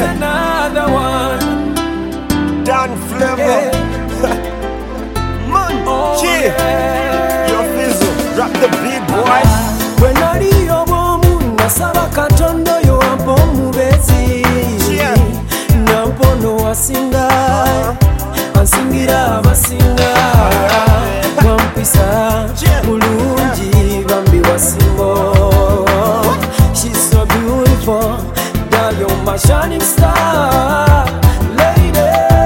another one. Dan Flavor. Man, Yeah. Yo Fizzle, drop the beat, boy. When nali obwomu nasaba Katonda oyo ampa omubezi nampono wasinga ansingira abasinga wampisa bulungi bambi wasingo. She's so beautiful, girl, you're my shining star, lady.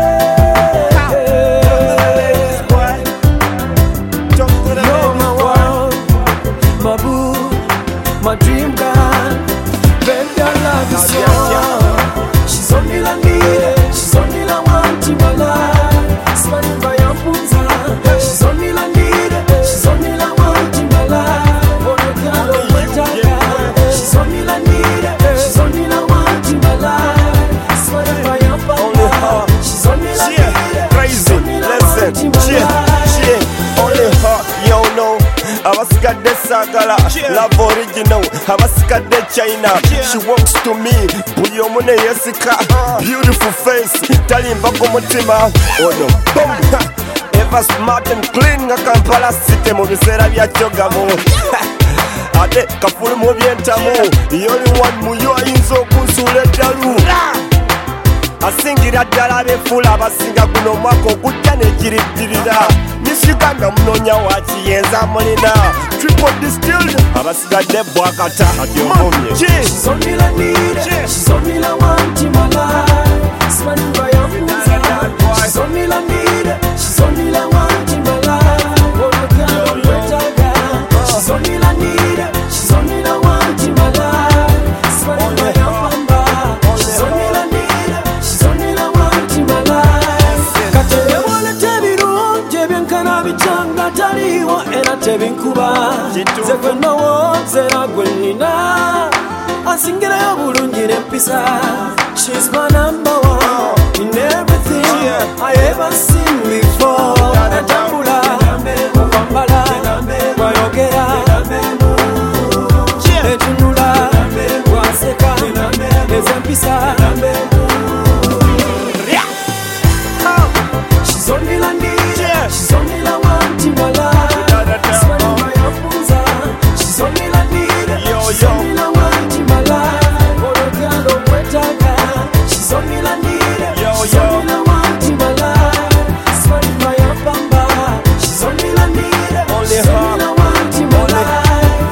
You're my world, my boo, my dream girl. Baby, I love you so. She's only la need, she's only la want in my life. Smiling by your punza. She's only la need, she's only la want in my life. Oh, you can't go with her. She's only la need, she's only la want in my life. Smiling by your punza. She's only la need, Crazy, listen, only her, you know. Abasigadde sagala, love original. Abasigadde China, she walks to me. Buli omu ne yesika, beautiful face, talimba ku mutima. Ono, boom, ever smart and clean nga Kampala City mu biseera bya kyogamu. Ate kafulu mu byentamu, yoli one muyo ayinza okunsuula eddalu. Asingira ddala abeefuula abasinga guno omwaka ogujja negiriddirira. Misiganda munoonya wakiyenza mulina. Triple distilled abasigadde bwakata ati omumye. she's only la need, she's only la want in my life. Smiling by your punza. She's only la need, she's only la want in my life. Oh, you can't wait again. She's only la need, she's only la want in my life. Smiling by your pamba. She's only la need, she's only la want in my life. Katende walete birungi ebyenkana bikyanga taliwo era tebinkuba. Nze gwe ndowooza era gwe nnina ansingirayo bulungi n'empisa. She's my number one in everything I ever seen before. Natambula mukwambala mwayogera etunula waseka ez'empisa. She's only la need, she's only la want in my life. Smiling by your punza. She's only la need, she's only la want in my life. Oh, you can't go with her. She's only la need, she's only la want in my life. Smiling by your pamba. She's only la need, she's only la want in my life.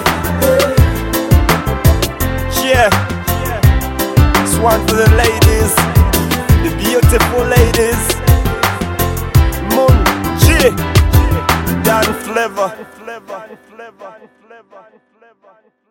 Yeah, this one for the ladies, the beautiful ladies. Moon, Dan Flavor.